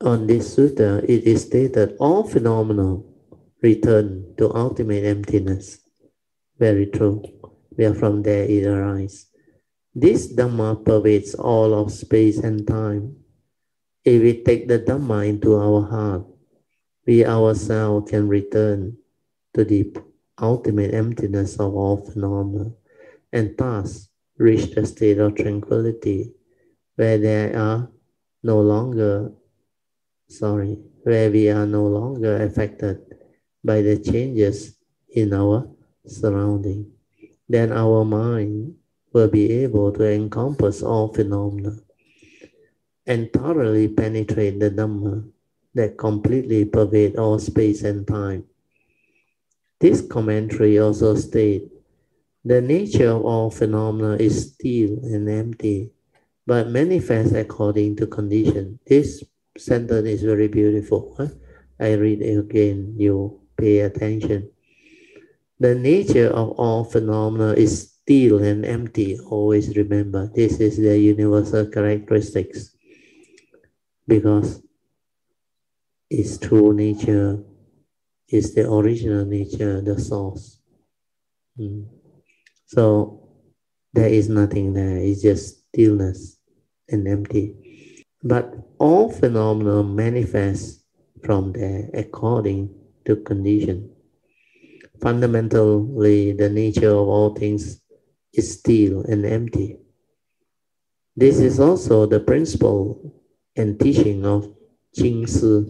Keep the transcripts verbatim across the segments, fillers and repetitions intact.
On this sutta, it is stated all phenomena return to ultimate emptiness. Very true. Where from there it arises. This Dhamma pervades all of space and time. If we take the Dhamma into our heart, we ourselves can return to the ultimate emptiness of all phenomena, and thus reach the state of tranquility, where there are no longer, sorry, where we are no longer affected by the changes in our surrounding. Then our mind will be able to encompass all phenomena and thoroughly penetrate the Dhamma that completely pervade all space and time. This commentary also states, the nature of all phenomena is still and empty, but manifests according to condition. This sentence is very beautiful. Huh? I read it again, you pay attention. The nature of all phenomena is still and empty. Always remember, this is their universal characteristics, because its true nature is the original nature, the source. Mm. So there is nothing there, it's just stillness and empty. But all phenomena manifest from there according to condition. Fundamentally, the nature of all things is still and empty. This is also the principle and teaching of Jing Si.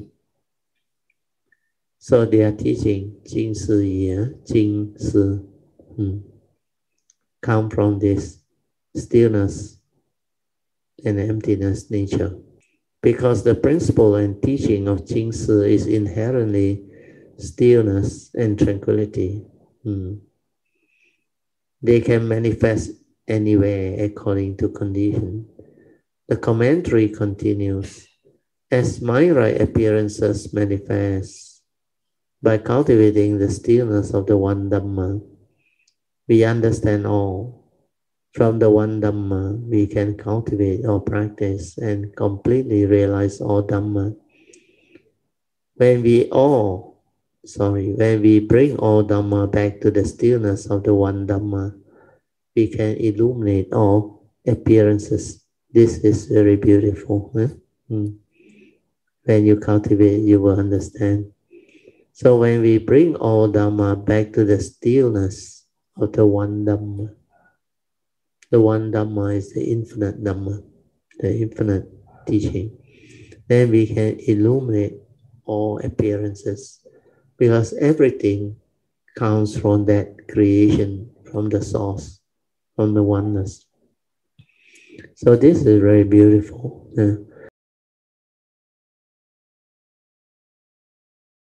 So they are teaching Jing Si here, Jing Si, hmm, come from this stillness and emptiness nature. Because the principle and teaching of Jing Si is inherently stillness and tranquility. Hmm. They can manifest anywhere according to condition. The commentary continues, as mind-right appearances manifest, by cultivating the stillness of the one Dhamma, we understand all. From the one Dhamma, we can cultivate or practice and completely realize all Dhamma. When we all, sorry, when we bring all Dhamma back to the stillness of the one Dhamma, we can illuminate all appearances. This is very beautiful. Huh? Mm. When you cultivate, you will understand. So when we bring all Dhamma back to the stillness of the one Dhamma, the one Dhamma is the infinite Dhamma, the infinite teaching, then we can illuminate all appearances, because everything comes from that creation, from the source, from the oneness. So this is very beautiful. Uh,